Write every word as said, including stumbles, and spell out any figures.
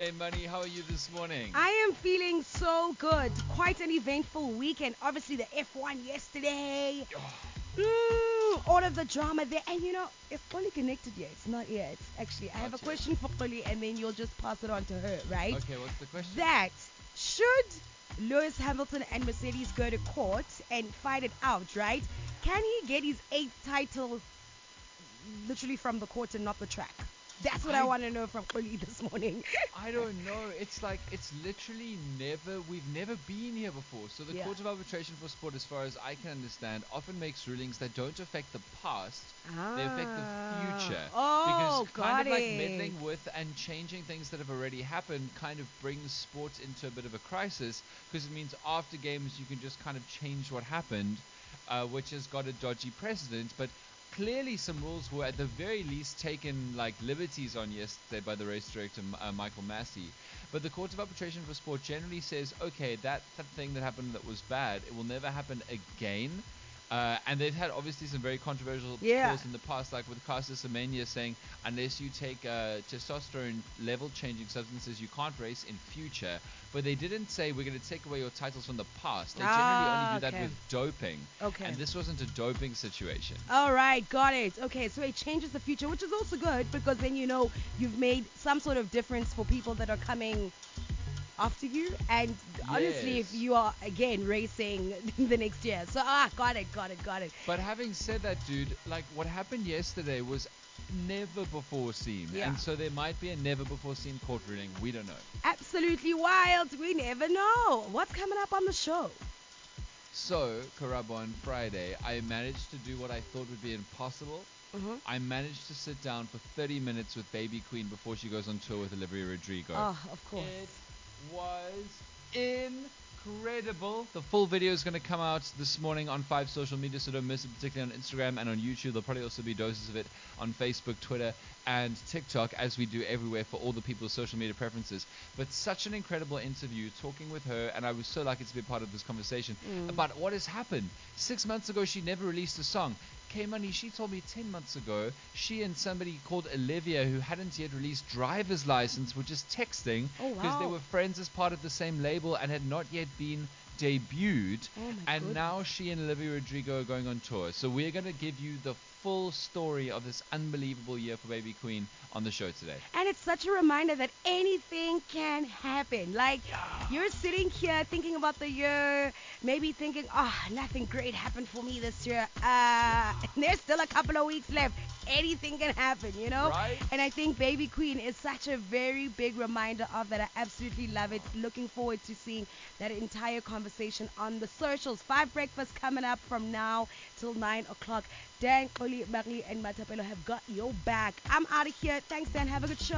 K Money. How are you this morning? I am feeling so good. Quite an eventful weekend. Obviously, the F one yesterday. Mm, all of the drama there. And you know, it's only connected yet. It's not yet. Actually, I have Not a yet. question for Khuli, and then you'll just pass it on to her, right? Okay, what's the question? That should Lewis Hamilton and Mercedes go to court and fight it out, right? Can he get his eighth title literally from the court and not the track? That's what I, I- want to know from Khuli this morning. I don't know. It's like, it's literally never, we've never been here before. So the Yeah. Court of Arbitration for Sport, as far as I can understand, often makes rulings that don't affect the past, they affect the Ah. future. Oh, because kind got of like it. meddling with and changing things that have already happened kind of brings sports into a bit of a crisis, because it means after games you can just kind of change what happened, uh, which has got a dodgy precedent. But clearly some rules were at the very least taken like liberties on yesterday by the race director uh, Michael Massey. But the Court of Arbitration for Sport generally says, okay, that, that thing that happened that was bad, it will never happen again. Uh, and they've had obviously some very controversial Yeah. calls in the past, like with Caster Semenya saying unless you take uh, testosterone level changing substances, you can't race in future. But they didn't say we're going to take away your titles from the past. They generally Ah, only do that okay. with doping. Okay. And this wasn't a doping situation. All right, got it. Okay, so it changes the future, which is also good because then you know you've made some sort of difference for people that are coming after you. And honestly, if Yes. you are again racing the next year, so ah, got it, got it, got it. But having said that, dude, like what happened yesterday was never before seen. Yeah. And so there might be a never before seen court ruling. We don't know. Absolutely wild. We never know what's coming up on the show. So, Karabo, on Friday, I managed to do what I thought would be impossible. Mm-hmm. I managed to sit down for thirty minutes with Baby Queen before she goes on tour with Olivia Rodrigo. Oh, of course. It was incredible. The full video is going to come out this morning on five social media, so don't miss it, particularly on Instagram and on YouTube. There'll probably also be doses of it on Facebook, Twitter, and TikTok, as we do everywhere for all the people's social media preferences. But such an incredible interview, talking with her, and I was so lucky to be a part of this conversation Mm. about what has happened. Six months ago, she never released a song. K-Money, she told me ten months ago, she and somebody called Olivia, who hadn't yet released driver's license, were just texting Oh, because they wow. were friends as part of the same label and had not yet been debuted. Oh, my and goodness. now she and Olivia Rodrigo are going on tour. So we're going to give you the full story of this unbelievable year for Baby Queen on the show today. And it's such a reminder that anything can happen. Like, you're sitting here thinking about the year, maybe thinking, oh, nothing great happened for me this year. Uh, there's still a couple of weeks left. Anything can happen, you know? Right? And I think Baby Queen is such a very big reminder of that. I absolutely love it. Looking forward to seeing that entire conversation on the socials. Five breakfasts coming up from now till nine o'clock. Dan, Oli, Marie, and Matapelo have got your back. I'm out of here. Thanks, Dan. Have a good show.